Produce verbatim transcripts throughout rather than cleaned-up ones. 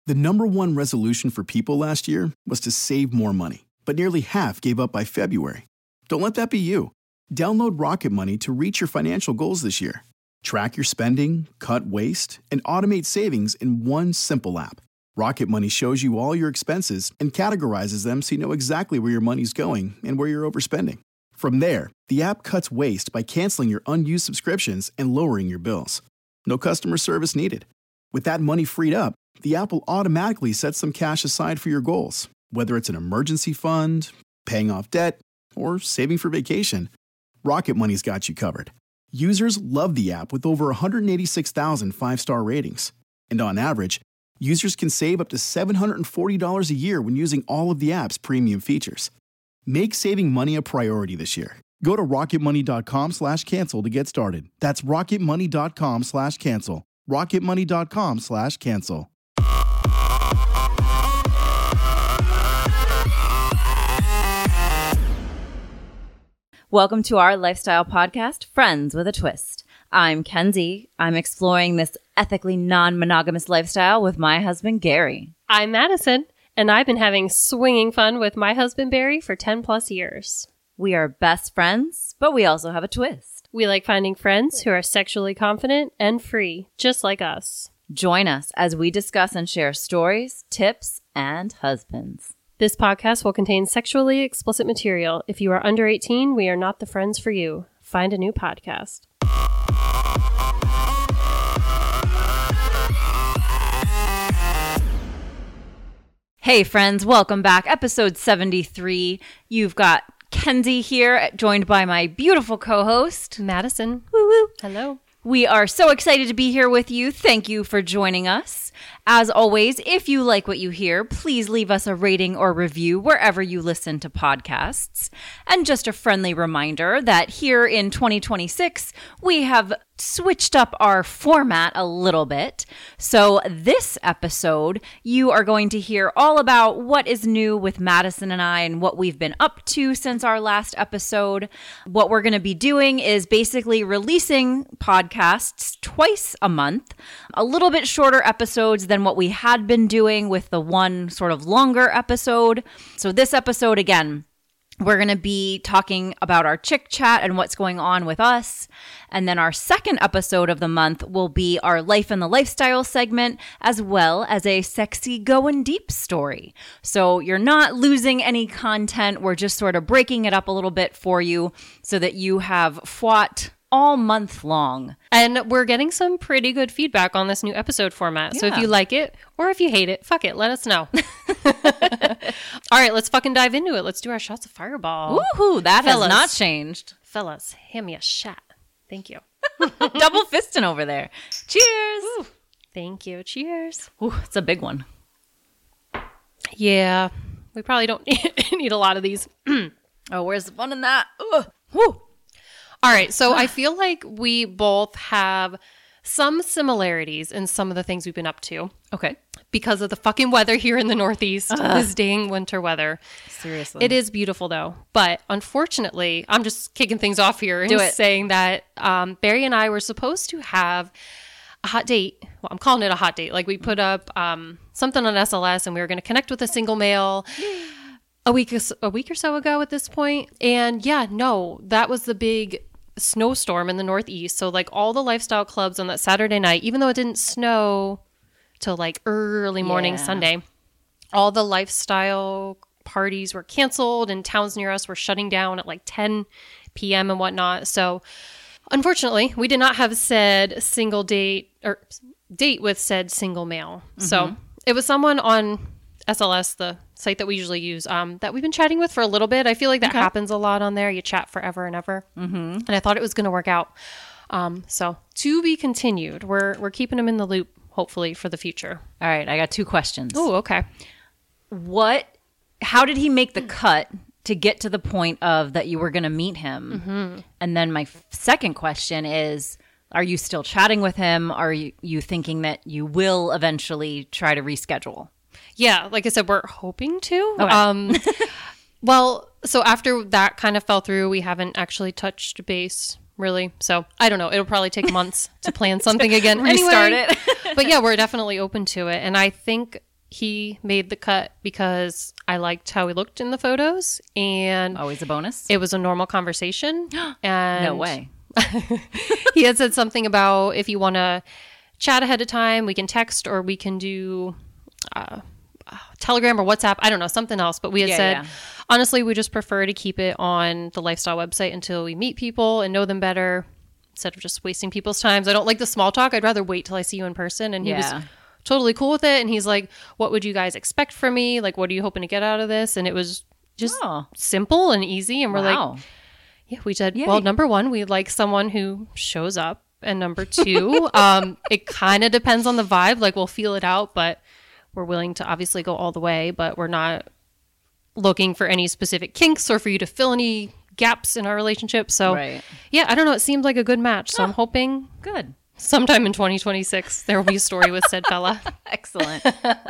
The number one resolution for people last year was to save more money, but nearly half gave up by February. Don't let that be you. Download Rocket Money to reach your financial goals this year. Track your spending, cut waste, and automate savings in one simple app. Rocket Money shows you all your expenses and categorizes them so you know exactly where your money's going and where you're overspending. From there, the app cuts waste by canceling your unused subscriptions and lowering your bills. No customer service needed. With that money freed up, the app will automatically set some cash aside for your goals, whether it's an emergency fund, paying off debt, or saving for vacation. Rocket Money's got you covered. Users love the app with over one hundred eighty-six thousand five-star ratings. And on average, users can save up to seven hundred forty dollars a year when using all of the app's premium features. Make saving money a priority this year. Go to rocketmoney.com slash cancel to get started. That's rocketmoney.com slash cancel. rocketmoney.com slash cancel. Welcome to our lifestyle podcast, Friends with a Twist. I'm Kenzie. I'm exploring this ethically non-monogamous lifestyle with my husband, Gary. I'm Madison, and I've been having swinging fun with my husband, Barry, for ten plus years. We are best friends, but we also have a twist. We like finding friends who are sexually confident and free, just like us. Join us as we discuss and share stories, tips, and husbands. This podcast will contain sexually explicit material. If you are under eighteen, we are not the friends for you. Find a new podcast. Hey friends, welcome back. Episode seventy-three. You've got Kenzie here, joined by my beautiful co-host, Madison. Woo woo. Hello. We are so excited to be here with you. Thank you for joining us. As always, if you like what you hear, please leave us a rating or review wherever you listen to podcasts. And just a friendly reminder that here in twenty twenty-six, we have switched up our format a little bit. So this episode, you are going to hear all about what is new with Madison and I and what we've been up to since our last episode. What we're going to be doing is basically releasing podcasts twice a month, a little bit shorter episodes than what we had been doing with the one sort of longer episode. So this episode, again, we're going to be talking about our chick chat and what's going on with us. And then our second episode of the month will be our life and the lifestyle segment, as well as a sexy going deep story. So you're not losing any content. We're just sort of breaking it up a little bit for you so that you have fought all month long. And we're getting some pretty good feedback on this new episode format. Yeah. So if you like it or if you hate it, fuck it, let us know. All right, let's fucking dive into it. Let's do our shots of Fireball. Woohoo, that Fellas. has not changed. Fellas, hand me a shot. Thank you. Double fisting over there. Cheers. Ooh, thank you. Cheers. Ooh, it's a big one. Yeah, we probably don't need a lot of these. Oh, where's the fun in that? Ugh. Woo. All right, so I feel like we both have some similarities in some of the things we've been up to. Okay. Because of the fucking weather here in the Northeast, uh, this dang winter weather. Seriously. It is beautiful, though. But unfortunately, I'm just kicking things off here Do and it. saying that um, Barry and I were supposed to have a hot date. Well, I'm calling it a hot date. Like, we put up um, something on S L S, and we were going to connect with a single male a week, a week or so ago at this point. And yeah, no, that was the big snowstorm in the Northeast. So like all the lifestyle clubs on that Saturday night, even though it didn't snow till like early morning Yeah. Sunday, all the lifestyle parties were canceled and towns near us were shutting down at like ten p.m. and whatnot. So unfortunately, we did not have said single date or date with said single male. Mm-hmm. So it was someone on S L S, the site that we usually use, um, that we've been chatting with for a little bit. I feel like that Okay. happens a lot on there. You chat forever and ever. Mm-hmm. And I thought it was going to work out. Um, so to be continued. We're we're keeping him in the loop, hopefully, for the future. All right, I got two questions. Oh, okay. What, how did he make the cut to get to the point of that you were going to meet him? Mm-hmm. And then my f- second question is, are you still chatting with him? Are you, you thinking that you will eventually try to reschedule? Yeah, like I said, we're hoping to. Okay. Um, well, so after that kind of fell through, we haven't actually touched base, really. So I don't know. It'll probably take months to plan something again. Restart Anyway, it. But yeah, we're definitely open to it. And I think he made the cut because I liked how he looked in the photos, and Always a bonus. it was a normal conversation. And No way. he had said something about if you want to chat ahead of time, we can text or we can do uh, uh, Telegram or WhatsApp. I don't know, something else. But we had Yeah, said, yeah. honestly, we just prefer to keep it on the lifestyle website until we meet people and know them better instead of just wasting people's times. I don't like the small talk. I'd rather wait till I see you in person. And he Yeah. was totally cool with it. And he's like, what would you guys expect from me? Like, what are you hoping to get out of this? And it was just Oh. simple and easy. And we're Wow. like, yeah, we said, Yay. well, number one, we like someone who shows up. And number two, um, it kind of depends on the vibe. Like, we'll feel it out, but we're willing to obviously go all the way, but we're not looking for any specific kinks or for you to fill any gaps in our relationship. So, Right. yeah, I don't know. It seemed like a good match. So I'm hoping Good. sometime in twenty twenty-six, there will be a story with said fella. Excellent.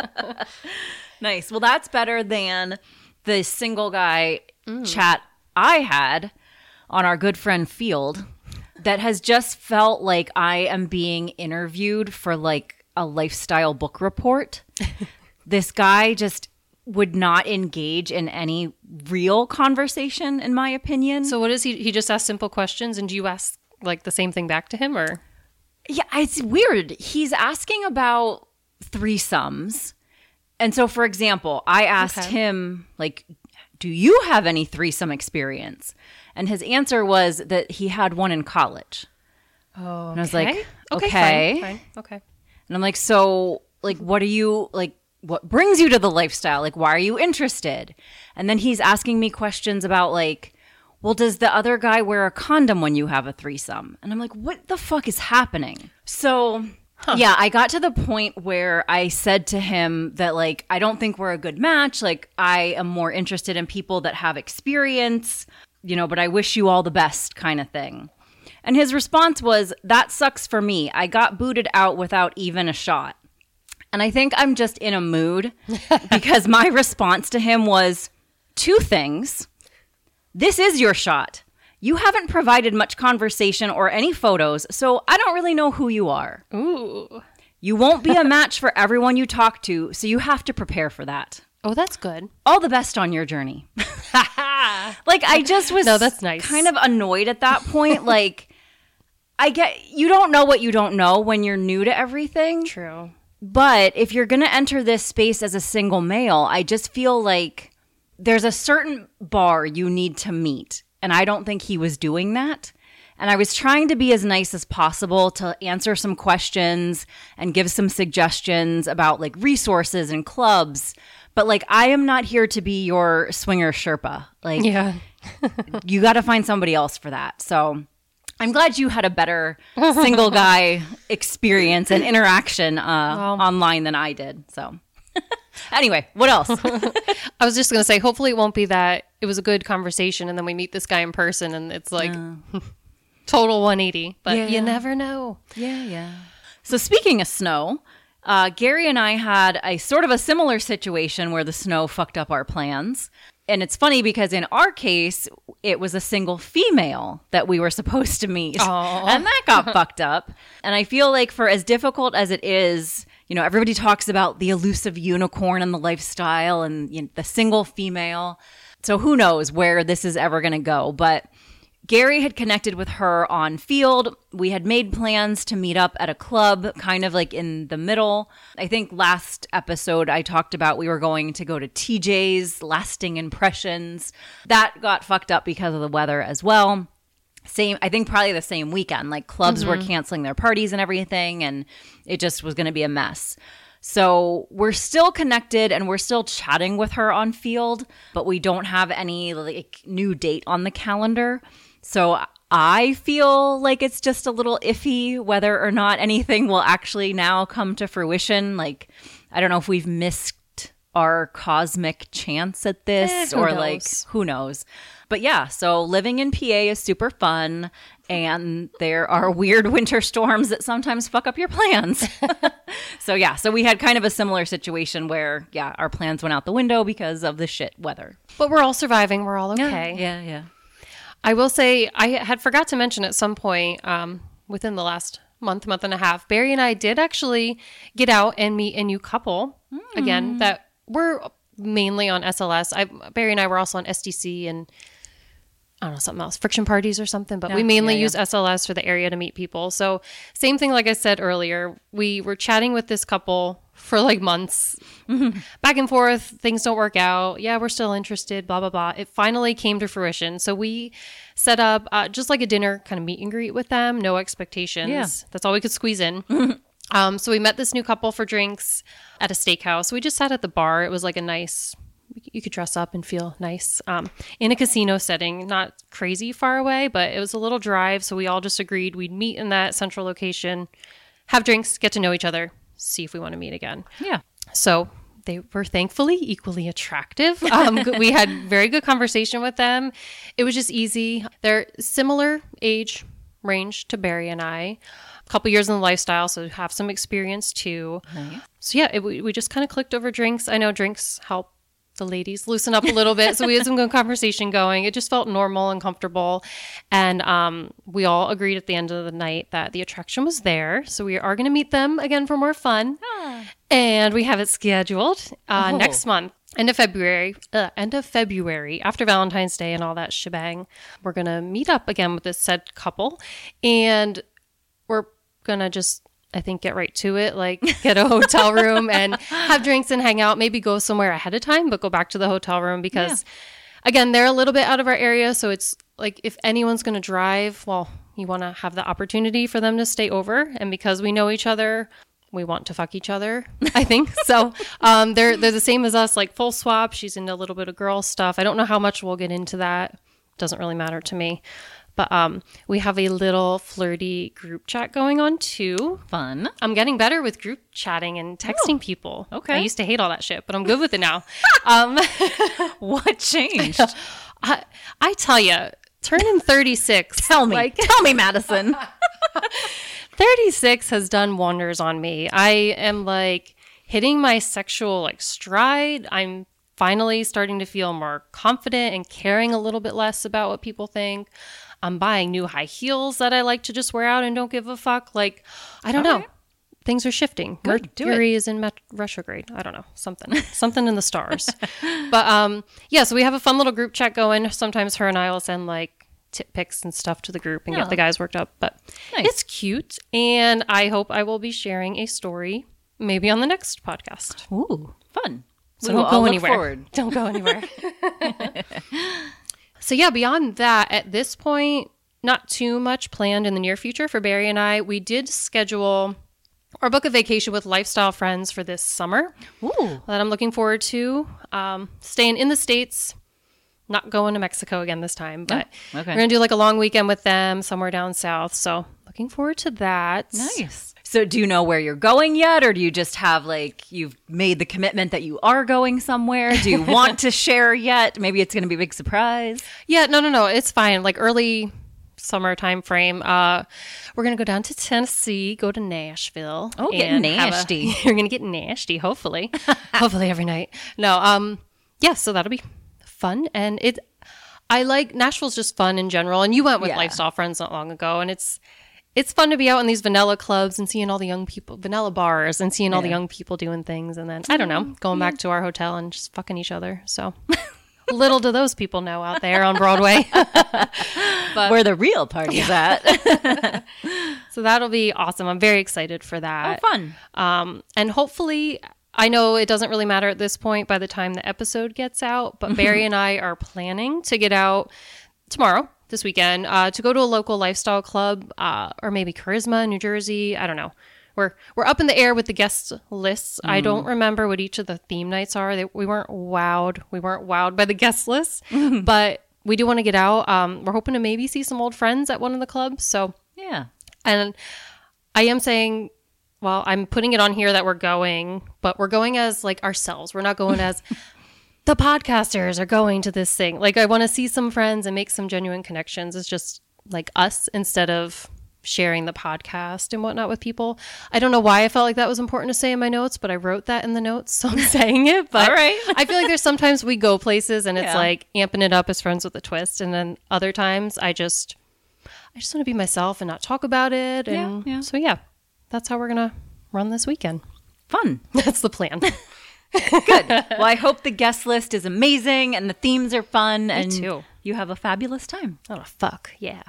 Nice. Well, that's better than the single guy chat I had on our good friend Field that has just felt like I am being interviewed for like a lifestyle book report. This guy just would not engage in any real conversation, in my opinion. So what is he? He just asks simple questions, and do you ask like the same thing back to him, or? Yeah, it's weird. He's asking about threesomes. And so, for example, I asked Okay. him, like, do you have any threesome experience? And his answer was that he had one in college. Oh, And I was like, okay, okay. fine, fine, okay. And I'm like, so, like, what are you, like, what brings you to the lifestyle? Like, why are you interested? And then he's asking me questions about, like, well, does the other guy wear a condom when you have a threesome? And I'm like, what the fuck is happening? So, yeah, I got to the point where I said to him that, like, I don't think we're a good match. Like, I am more interested in people that have experience, you know, but I wish you all the best kind of thing. And his response was, that sucks for me. I got booted out without even a shot. And I think I'm just in a mood because my response to him was two things. This is your shot. You haven't provided much conversation or any photos, so I don't really know who you are. Ooh. You won't be a match for everyone you talk to, so you have to prepare for that. Oh, that's good. All the best on your journey. Like, I just was No, that's nice. kind of annoyed at that point. Like, I get, you don't know what you don't know when you're new to everything. True. But if you're going to enter this space as a single male, I just feel like there's a certain bar you need to meet. And I don't think he was doing that. And I was trying to be as nice as possible to answer some questions and give some suggestions about like resources and clubs. But like, I am not here to be your swinger Sherpa. Like, Yeah. you got to find somebody else for that. So I'm glad you had a better single guy experience and interaction uh, Well. online than I did. So anyway, what else? I was just going to say, hopefully it won't be that it was a good conversation and then we meet this guy in person and it's like total one eighty. But Yeah. you never know. Yeah, yeah. So speaking of snow, uh, Gary and I had a sort of a similar situation where the snow fucked up our plans. And it's funny because in our case, it was a single female that we were supposed to meet. Aw. And that got fucked up. And I feel like for as difficult as it is, you know, everybody talks about the elusive unicorn and the lifestyle and you know, the single female. So who knows where this is ever going to go. But Gary had connected with her on Field. We had made plans to meet up at a club, kind of like in the middle. I think last episode I talked about we were going to go to T J's, Lasting Impressions. That got fucked up because of the weather as well. Same, I think probably the same weekend. Like clubs were canceling their parties and everything, and it just was going to be a mess. So we're still connected and we're still chatting with her on Field, but we don't have any like new date on the calendar. So I feel like it's just a little iffy whether or not anything will actually now come to fruition. Like, I don't know if we've missed our cosmic chance at this Eh, who or knows? like, who knows? But yeah, so living in P A is super fun. And there are weird winter storms that sometimes fuck up your plans. So yeah, so we had kind of a similar situation where, yeah, our plans went out the window because of the shit weather. But we're all surviving. We're all okay. Yeah, yeah. I will say, I had forgot to mention at some point um, within the last month, month and a half, Barry and I did actually get out and meet a new couple mm. again that were mainly on S L S. I, Barry and I were also on S D C and I don't know, something else, friction parties or something, but yeah, we mainly yeah, use yeah. S L S for the area to meet people. So same thing, like I said earlier, we were chatting with this couple for like months, mm-hmm. back and forth. Things don't work out. Yeah, we're still interested, blah, blah, blah. It finally came to fruition. So we set up uh, just like a dinner kind of meet and greet with them. No expectations. Yeah. That's all we could squeeze in. um, so we met this new couple for drinks at a steakhouse. We just sat at the bar. It was like a nice, you could dress up and feel nice um, in a casino setting, not crazy far away, but it was a little drive. So we all just agreed we'd meet in that central location, have drinks, get to know each other, see if we want to meet again. Yeah. So they were thankfully equally attractive. Um, we had very good conversation with them. It was just easy. They're similar age range to Barry and I. A couple years in the lifestyle, so have some experience too. Nice. So yeah, it, we, we just kind of clicked over drinks. I know drinks help the ladies loosen up a little bit. So we had some good conversation going. It just felt normal and comfortable. And um, we all agreed at the end of the night that the attraction was there. So we are going to meet them again for more fun. Ah. And we have it scheduled uh, oh. next month. End of February, uh, end of February, after Valentine's Day and all that shebang, we're going to meet up again with this said couple. And we're going to just, I think, get right to it, like get a hotel room and have drinks and hang out, maybe go somewhere ahead of time, but go back to the hotel room because, yeah. again, they're a little bit out of our area. So it's like if anyone's going to drive, well, you want to have the opportunity for them to stay over. And because we know each other, we want to fuck each other, I think. So um, they're they're the same as us, like full swap. She's into a little bit of girl stuff. I don't know how much we'll get into that. Doesn't really matter to me. But um, we have a little flirty group chat going on too. Fun. I'm getting better with group chatting and texting oh, people. Okay. I used to hate all that shit, but I'm good with it now. um, what changed? I, I tell you, turning thirty-six. Tell me. Like, tell me, Madison. thirty-six has done wonders on me. I am like hitting my sexual like stride. I'm finally starting to feel more confident and caring a little bit less about what people think. I'm buying new high heels that I like to just wear out and don't give a fuck. Like, I don't okay. know. Things are shifting. Good. Mercury is in met- retrograde. I don't know. Something. Something in the stars. But um, yeah, so we have a fun little group chat going. Sometimes her and I will send like tip pics and stuff to the group and oh. get the guys worked up. But nice. It's cute. And I hope I will be sharing a story maybe on the next podcast. Ooh, fun. So we don't go anywhere. Forward. Don't go anywhere. So yeah, beyond that, at this point, not too much planned in the near future for Barry and I. We did schedule or book a vacation with lifestyle friends for this summer. Ooh. That I'm looking forward to. Um, staying in the States, not going to Mexico again this time, but oh, okay. we're going to do like a long weekend with them somewhere down south. So looking forward to that. Nice. So do you know where you're going yet? Or do you just have like, you've made the commitment that you are going somewhere? Do you want to share yet? Maybe it's going to be a big surprise. Yeah, no, no, no. It's fine. Like early summer time frame. Uh, we're going to go down to Tennessee, go to Nashville. Oh, get nasty. A, you're going to get nasty, hopefully. Hopefully every night. No, um, yeah, so that'll be fun. And it, I like, Nashville's just fun in general. And you went with yeah. Lifestyle Friends not long ago. And it's, It's fun to be out in these vanilla clubs and seeing all the young people, vanilla bars, and seeing all yeah. the young people doing things. And then, I don't know, going yeah. back to our hotel and just fucking each other. So little do those people know out there on Broadway. But, where the real party's yeah. at. So that'll be awesome. I'm very excited for that. Oh, fun. Um, and hopefully, I know it doesn't really matter at this point by the time the episode gets out, but Barry and I are planning to get out tomorrow. This weekend, uh, to go to a local lifestyle club, uh, or maybe Charisma, New Jersey. I don't know. We're we're up in the air with the guest lists. Mm. I don't remember what each of the theme nights are. They, we weren't wowed. We weren't wowed by the guest lists, mm. but we do want to get out. Um, we're hoping to maybe see some old friends at one of the clubs. So yeah, and I am saying, well, I'm putting it on here that we're going, but we're going as like ourselves. We're not going as the podcasters are going to this thing. Like, I want to see some friends and make some genuine connections. It's just like us instead of sharing the podcast and whatnot with people. I don't know why I felt like that was important to say in my notes, but I wrote that in the notes, so I'm saying it. But all right. I feel like there's sometimes we go places and it's yeah. like amping it up as friends with a twist. And then other times I just, I just want to be myself and not talk about it. And Yeah, yeah. so, yeah, that's how we're going to run this weekend. Fun. That's the plan. Good. Well, I hope the guest list is amazing and the themes are fun. Me and too. You have a fabulous time. Oh, fuck. Yeah.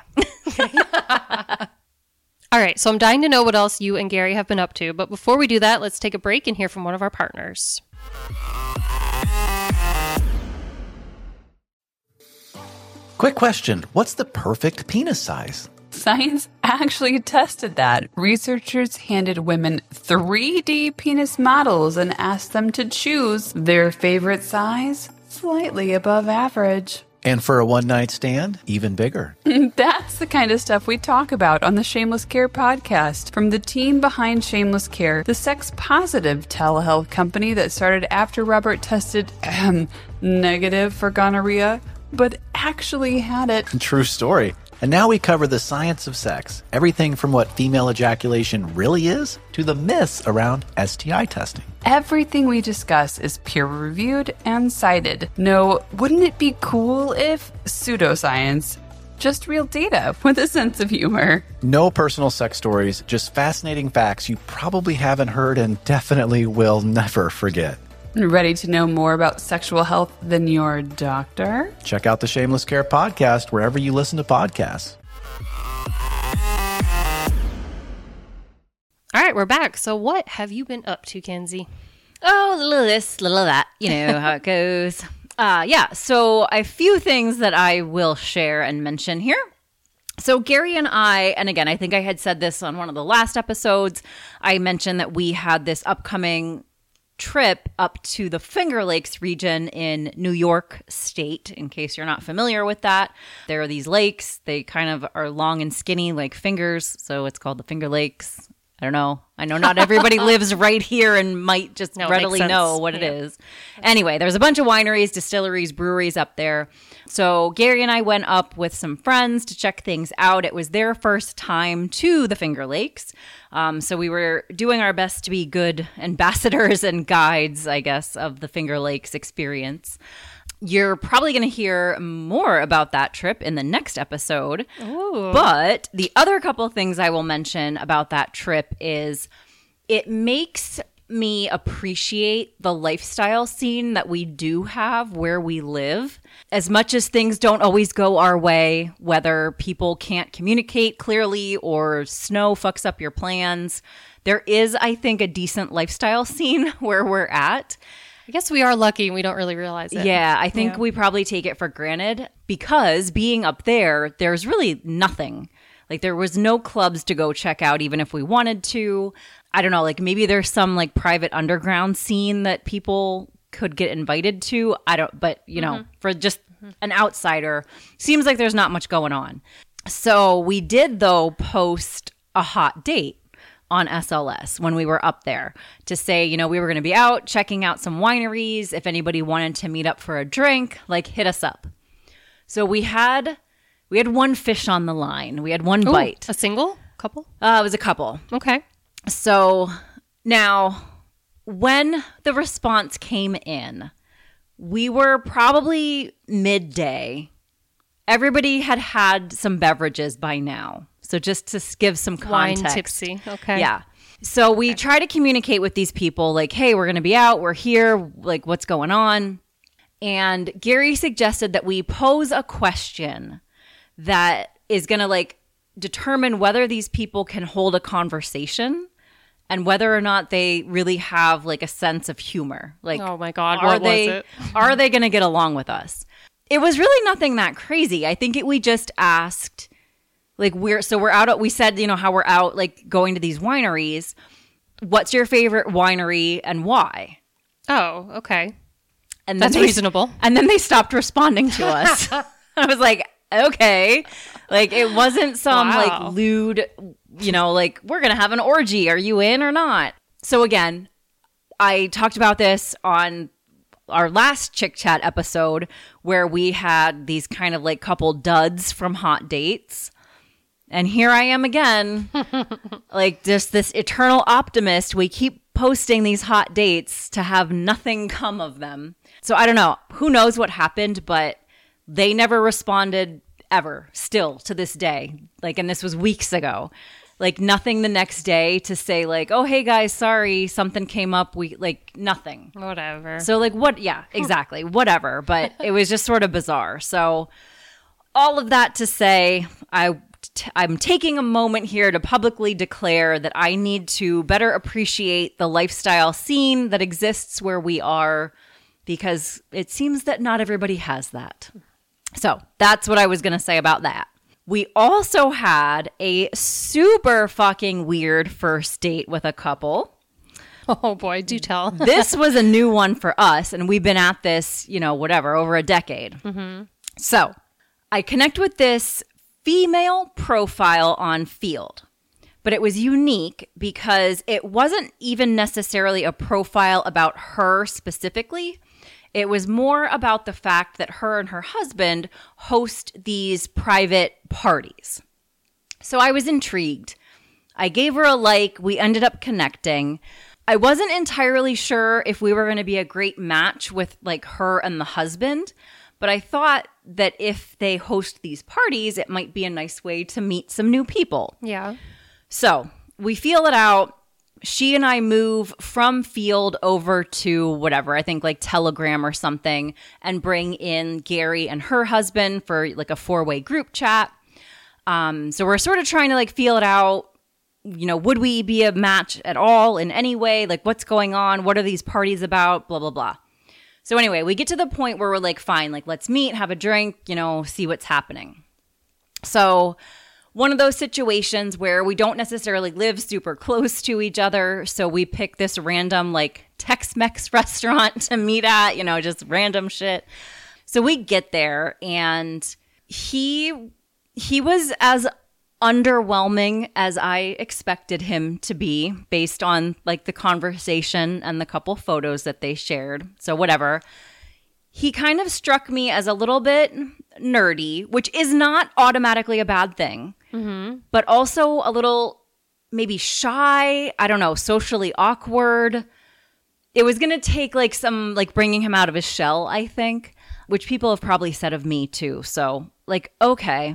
All right. So I'm dying to know what else you and Gary have been up to. But before we do that, let's take a break and hear from one of our partners. Quick question. What's the perfect penis size? Science actually tested that. Researchers handed women three D penis models and asked them to choose their favorite size, slightly above average. And for a one-night stand, even bigger. That's the kind of stuff we talk about on the Shameless Care podcast. From the team behind Shameless Care, the sex-positive telehealth company that started after Robert tested um, negative for gonorrhea, but actually had it. True story. And now we cover the science of sex. Everything from what female ejaculation really is to the myths around S T I testing. Everything we discuss is peer-reviewed and cited. No, wouldn't it be cool if pseudoscience? Just real data with a sense of humor. No personal sex stories, just fascinating facts you probably haven't heard and definitely will never forget. Ready to know more about sexual health than your doctor? Check out the Shameless Care podcast wherever you listen to podcasts. All right, we're back. So what have you been up to, Kenzie? Oh, a little of this, a little of that. You know how it goes. Uh, yeah, so a few things that I will share and mention here. So Gary and I, and again, I think I had said this on one of the last episodes, I mentioned that we had this upcoming trip up to the Finger Lakes region in New York State, in case you're not familiar with that. There are these lakes. They kind of are long and skinny like fingers, so it's called the Finger Lakes. I don't know. I know not everybody lives right here and might just No, it readily makes know sense. what it Yeah. is. Anyway, there's a bunch of wineries, distilleries, breweries up there. So Gary and I went up with some friends to check things out. It was their first time to the Finger Lakes. Um, so we were doing our best to be good ambassadors and guides, I guess, of the Finger Lakes experience. You're probably going to hear more about that trip in the next episode. Ooh. But the other couple things I will mention about that trip is it makes me appreciate the lifestyle scene that we do have where we live. As much as things don't always go our way, whether people can't communicate clearly or snow fucks up your plans, there is, I think, a decent lifestyle scene where we're at. I guess we are lucky and we don't really realize it. Yeah, I think Yeah. we probably take it for granted because being up there, there's really nothing. Like there was no clubs to go check out even if we wanted to. I don't know, like maybe there's some like private underground scene that people could get invited to. I don't, but you know, for just an outsider, seems like there's not much going on. So we did though post a hot date on S L S when we were up there to say, you know, we were going to be out checking out some wineries. If anybody wanted to meet up for a drink, like hit us up. So we had we had one fish on the line. We had one Ooh, bite. A single couple? Uh, it was a couple. Okay. So now when the response came in, we were probably midday. Everybody had had some beverages by now. So just to give some context. Wine tipsy. Okay. Yeah. So we try to communicate with these people like, hey, we're going to be out. We're here. Like, what's going on? And Gary suggested that we pose a question that is going to like determine whether these people can hold a conversation and whether or not they really have like a sense of humor. Like, Oh my God, are what was they, it? are they going to get along with us? It was really nothing that crazy. I think it, we just asked, like we're, so we're out, we said, you know, how we're out, like going to these wineries. What's your favorite winery and why? Oh, okay. And That's they, reasonable. And then they stopped responding to us. I was like, okay. Like it wasn't some Wow. like lewd, you know, like we're going to have an orgy. Are you in or not? So again, I talked about this on our last Chick Chat episode where we had these kind of like couple duds from hot dates. And here I am again, like just this eternal optimist. We keep posting these hot dates to have nothing come of them. So I don't know. Who knows what happened, but they never responded ever, still to this day. Like, and this was weeks ago. Like, nothing the next day to say, like, oh, hey, guys, sorry, something came up. We, like, nothing. Whatever. So, like, what? Yeah, exactly. Whatever. But it was just sort of bizarre. So, all of that to say, I, t- I'm taking a moment here to publicly declare that I need to better appreciate the lifestyle scene that exists where we are, because it seems that not everybody has that. So, that's what I was going to say about that. We also had a super fucking weird first date with a couple. Oh boy, do tell. This was a new one for us, and we've been at this, you know, whatever, over a decade. Mm-hmm. So I connect with this female profile on Field, but it was unique because it wasn't even necessarily a profile about her specifically. It was more about the fact that her and her husband host these private parties. So I was intrigued. I gave her a like. We ended up connecting. I wasn't entirely sure if we were going to be a great match with like her and the husband, but I thought that if they host these parties, it might be a nice way to meet some new people. Yeah. So we feel it out. She and I move from Field over to whatever, I think like Telegram or something, and bring in Gary and her husband for like a four-way group chat. Um, so we're sort of trying to like feel it out. You know, would we be a match at all in any way? Like, what's going on? What are these parties about? Blah, blah, blah. So anyway, we get to the point where we're like, fine, like let's meet, have a drink, you know, see what's happening. So one of those situations where we don't necessarily live super close to each other. So we pick this random like Tex-Mex restaurant to meet at, you know, just random shit. So we get there and he he was as underwhelming as I expected him to be based on like the conversation and the couple photos that they shared. So whatever. He kind of struck me as a little bit nerdy, which is not automatically a bad thing, mm-hmm. but also a little maybe shy, I don't know, socially awkward. It was going to take like some like bringing him out of his shell, I think, which people have probably said of me too. So like, okay,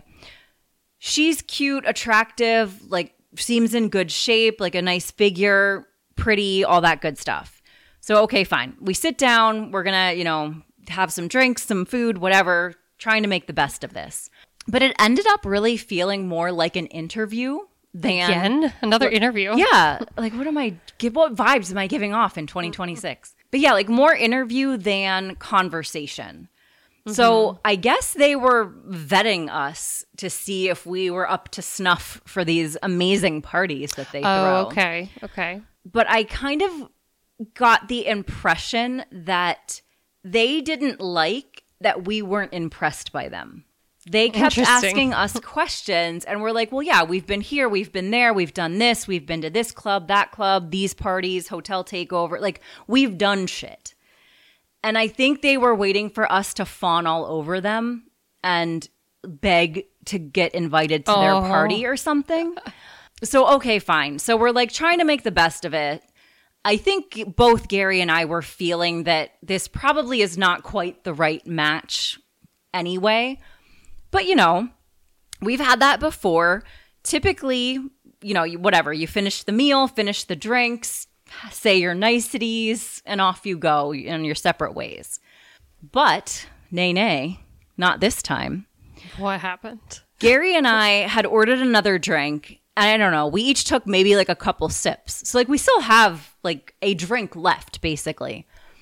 she's cute, attractive, like seems in good shape, like a nice figure, pretty, all that good stuff. So, okay, fine. We sit down, we're going to, you know, have some drinks, some food, whatever, trying to make the best of this. But it ended up really feeling more like an interview than... Again? Another interview? Yeah. Like, what am I... What vibes am I giving off in twenty twenty-six? But yeah, like more interview than conversation. Mm-hmm. So I guess they were vetting us to see if we were up to snuff for these amazing parties that they oh, throw. Oh, okay. Okay. But I kind of got the impression that they didn't like that we weren't impressed by them. They kept asking us questions and we're like, well, yeah, we've been here, we've been there, we've done this, we've been to this club, that club, these parties, hotel takeover. Like, we've done shit. And I think they were waiting for us to fawn all over them and beg to get invited to oh. their party or something. So, okay, fine. So we're like trying to make the best of it. I think both Gary and I were feeling that this probably is not quite the right match anyway. But, you know, we've had that before. Typically, you know, whatever, you finish the meal, finish the drinks, say your niceties, and off you go in your separate ways. But, nay, nay, not this time. What happened? Gary and I had ordered another drink. And I don't know, we each took maybe like a couple sips. So like we still have like a drink left, basically.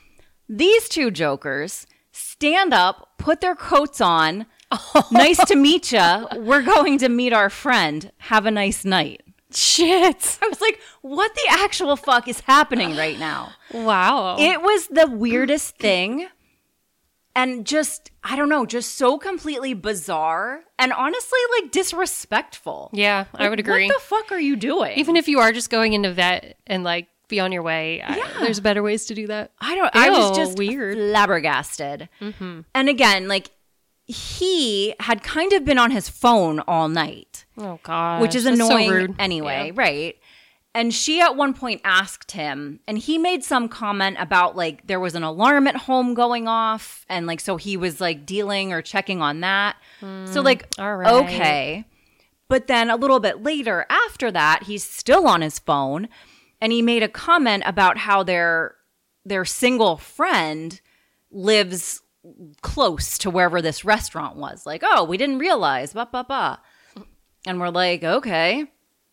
These two jokers stand up, put their coats on. Nice to meet ya. We're going to meet our friend. Have a nice night. Shit. I was like, what the actual fuck is happening right now? Wow. It was the weirdest thing. And just, I don't know, just so completely bizarre and honestly, like, disrespectful. Yeah, like, I would agree. What the fuck are you doing? Even if you are just going into vet and, like, be on your way, yeah. I, there's better ways to do that. I don't, Ew, I was just weird. flabbergasted. Mm-hmm. And again, like, he had kind of been on his phone all night. Oh, God. Which is That's annoying so rude. anyway, yeah. right? And she at one point asked him, and he made some comment about like there was an alarm at home going off. And like, so he was like dealing or checking on that. Mm, so like, all right. okay. But then a little bit later after that, he's still on his phone. And he made a comment about how their their single friend lives close to wherever this restaurant was. Like, oh, we didn't realize, bah, bah, bah. And we're like, okay.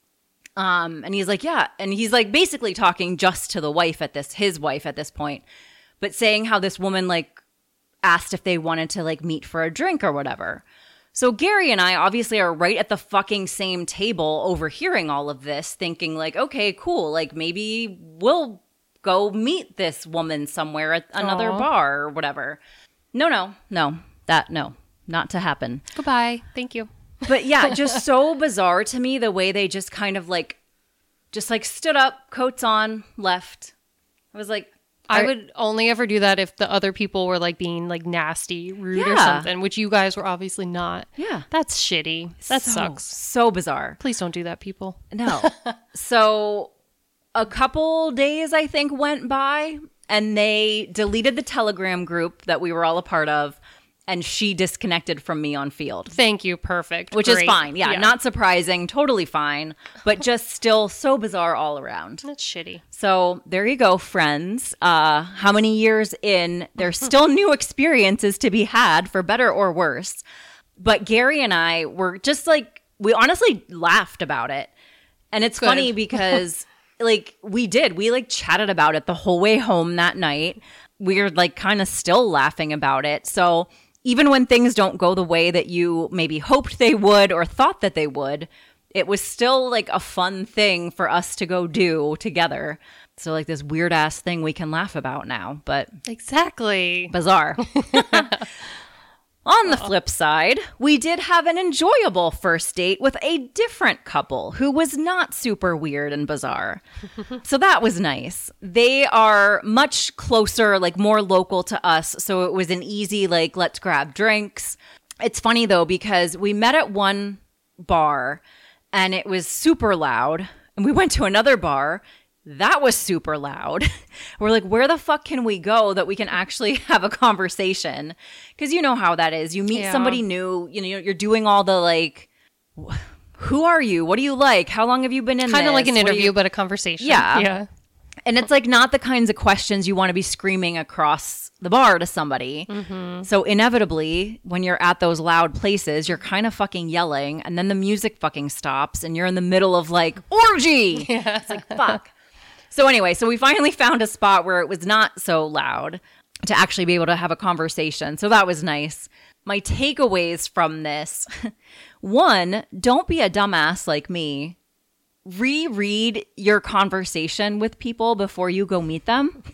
Um, and he's like, yeah. And he's like basically talking just to the wife at this, his wife at this point, but saying how this woman like asked if they wanted to like meet for a drink or whatever. So Gary and I obviously are right at the fucking same table overhearing all of this, thinking like, okay, cool. Like maybe we'll go meet this woman somewhere at another Aww. bar or whatever. No, no, no, that, no, not to happen. Goodbye. Thank you. But yeah, just so bizarre to me, the way they just kind of like, just like stood up, coats on, left. I was like, I would only ever do that if the other people were like being like nasty, rude or Yeah. something, which you guys were obviously not. Yeah. That's shitty. That so, sucks. So bizarre. Please don't do that, people. No. So a couple days, I think, went by and they deleted the Telegram group that we were all a part of. And she disconnected from me on Field. Thank you. Perfect. Which Great. is fine. Yeah, not surprising. Totally fine. But just still so bizarre all around. That's shitty. So there you go, friends. Uh, how many years in? There's still new experiences to be had, for better or worse. But Gary and I were just like, we honestly laughed about it. And it's Good. funny because like we did. We like chatted about it the whole way home that night. We were like kind of still laughing about it. So even when things don't go the way that you maybe hoped they would or thought that they would, it was still like a fun thing for us to go do together. So like this weird ass thing we can laugh about now, but Exactly. bizarre. On the flip side, we did have an enjoyable first date with a different couple who was not super weird and bizarre. So that was nice. They are much closer, like more local to us. So it was an easy, like, let's grab drinks. It's funny though, because we met at one bar and it was super loud. And we went to another bar. That was super loud. We're like, where the fuck can we go that we can actually have a conversation? Because you know how that is. You meet Yeah. somebody new, you know, you're doing all the like, who are you? What do you like? How long have you been in Kind of this? like an What do interview, you- but a conversation. Yeah. Yeah. And it's like not the kinds of questions you want to be screaming across the bar to somebody. Mm-hmm. So inevitably, when you're at those loud places, you're kind of fucking yelling and then the music fucking stops and you're in the middle of like, orgy! Yeah. It's like, fuck. So anyway, so we finally found a spot where it was not so loud to actually be able to have a conversation. So that was nice. My takeaways from this, one, don't be a dumbass like me. Reread your conversation with people before you go meet them.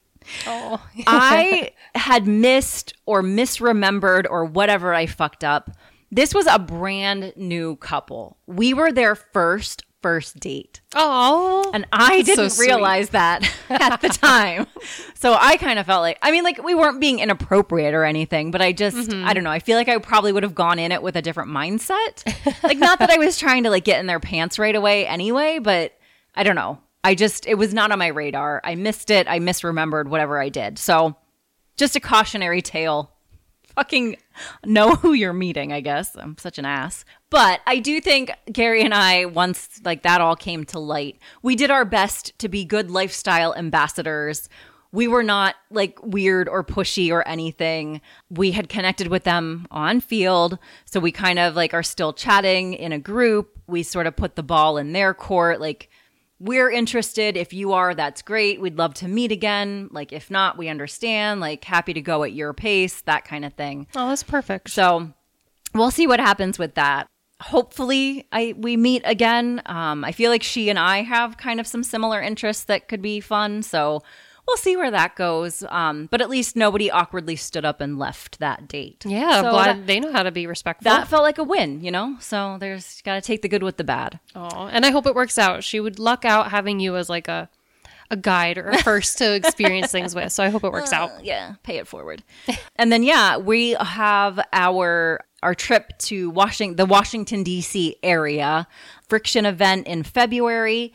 Oh. I had missed or misremembered or whatever I fucked up. This was a brand new couple. We were their first first date. Oh. And I So didn't sweet. realize that at the time. So I kind of felt like, I mean, like we weren't being inappropriate or anything, but I just, Mm-hmm. I don't know. I feel like I probably would have gone in it with a different mindset. Like not that I was trying to like get in their pants right away anyway, but I don't know. I just, it was not on my radar. I missed it. I misremembered whatever I did. So just a cautionary tale. Fucking know who you're meeting, I guess. I'm such an ass. But I do think Gary and I, once like that all came to light, we did our best to be good lifestyle ambassadors. We were not like weird or pushy or anything. We had connected with them on Field. So we kind of like are still chatting in a group. We sort of put the ball in their court. Like, we're interested. If you are, that's great. We'd love to meet again. Like, if not, we understand. Like, happy to go at your pace, that kind of thing. Oh, that's perfect. So we'll see what happens with that. Hopefully, I we meet again. Um, I feel like she and I have kind of some similar interests that could be fun. So we'll see where that goes. Um, but at least nobody awkwardly stood up and left that date. Yeah, So glad that, they know how to be respectful. that felt like a win, you know? So there's got to take the good with the bad. Oh, and I hope it works out. She would luck out having you as like a a guide or a first to experience things with. So I hope it works out. Uh, yeah, pay it forward. And then yeah, we have our our trip to Washington, the Washington D C area, Friction event in February.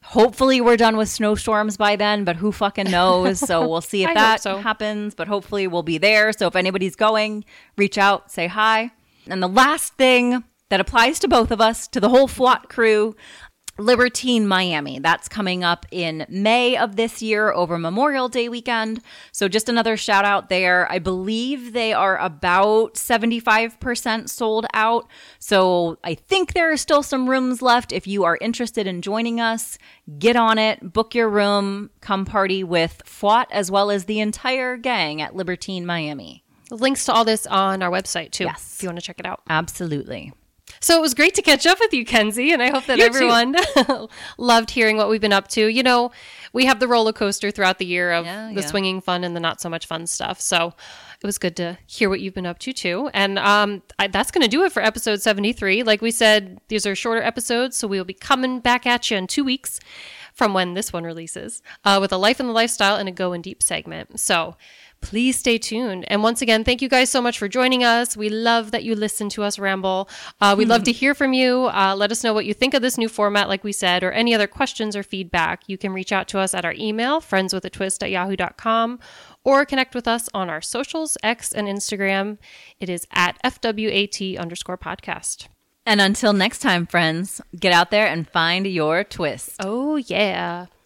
Hopefully we're done with snowstorms by then, but who fucking knows? So we'll see if I that hope so. happens, but hopefully we'll be there. So if anybody's going, reach out, say hi. And the last thing that applies to both of us, to the whole F W A T crew, Libertine Miami. That's coming up in May of this year over Memorial Day weekend. So just another shout out there. I believe they are about seventy-five percent sold out. So I think there are still some rooms left. If you are interested in joining us, get on it, book your room, come party with F W A T as well as the entire gang at Libertine Miami. Links to all this on our website too, Yes. if you want to check it out. Absolutely. So it was great to catch up with you, Kenzie, and I hope that You everyone loved hearing what we've been up to. You know, we have the roller coaster throughout the year of Yeah, the yeah. swinging fun and the not so much fun stuff. So it was good to hear what you've been up to too. And um, I, that's going to do it for episode seventy-three. Like we said, these are shorter episodes, so we'll be coming back at you in two weeks from when this one releases uh, with a life and the lifestyle and a go in deep segment. So please stay tuned. And once again, thank you guys so much for joining us. We love that you listen to us ramble. Uh, we'd love to hear from you. Uh, let us know what you think of this new format, like we said, or any other questions or feedback. You can reach out to us at our email, friendswithatwist at yahoo dot com, or connect with us on our socials, X and Instagram. It is at F W A T underscore podcast. And until next time, friends, get out there and find your twist. Oh, yeah.